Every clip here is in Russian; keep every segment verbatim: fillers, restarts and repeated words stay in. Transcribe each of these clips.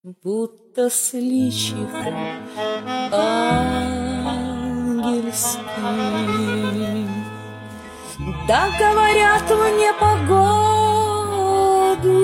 будто с личиком ангельским. Да, говорят, в непогоду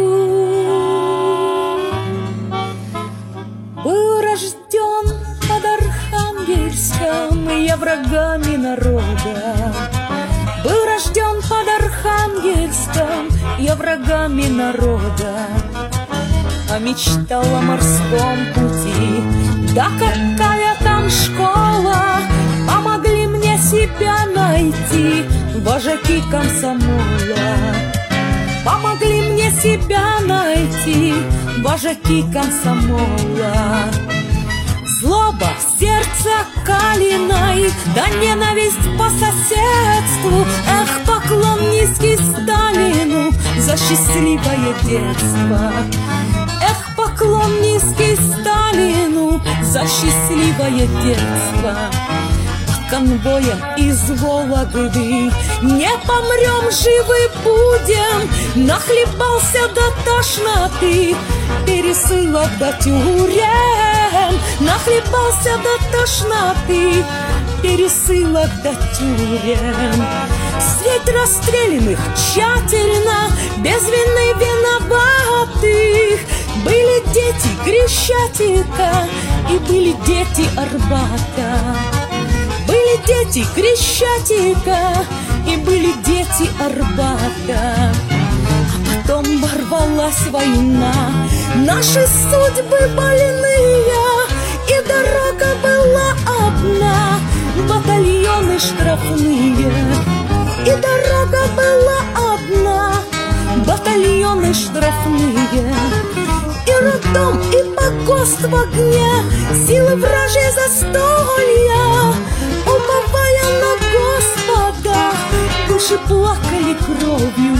был рожден под Архангельском я врагами народа. Был рожден под Архангельском я врагами народа. А мечтал о морском пути, да какая там школа, помогли мне себя найти вожаки комсомола. Помогли мне себя найти вожаки комсомола. Злоба в сердце калиной, да ненависть по соседству. Эх, поклон низкий Сталину за счастливое детство. Эх, поклон низкий Сталину за счастливое детство. Под конвоем из Вологды не помрем, живы будем. Нахлебался до тошноты, пересылок до тюрем. Нахлебался до тошноты, пересылок до тюрем. Средь расстрелянных тщательно, без вины виноватых, были дети Крещатика и были дети Арбата. Были дети Крещатика и были дети Арбата. А потом ворвалась война, наши судьбы больные, и дорога была одна, батальоны штрафные. И дорога была одна, батальоны штрафные. И роддом, и погост в огне, силы вражьей застолья. Уповая на Господа, души плакали кровью.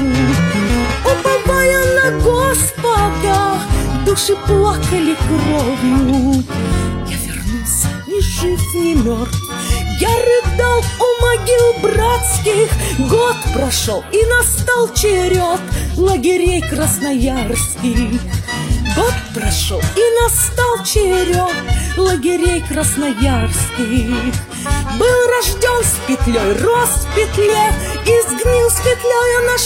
Уповая на Господа, души плакали кровью. Я вернулся ни жив, ни мертв. Я рыдал у могил братских. Год прошел, и настал черед лагерей красноярских. Год прошел, и настал черед лагерей красноярских. Был рожден с петлей, рос в петле и сгнил с петлею на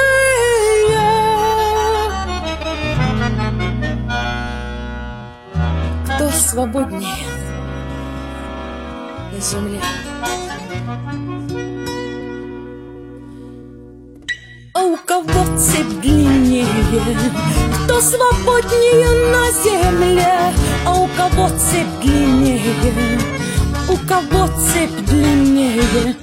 шее. Кто свободнее на земле? А у кого цепь длиннее? Кто свободнее на земле? А у кого цепь длиннее? У кого цепь длиннее?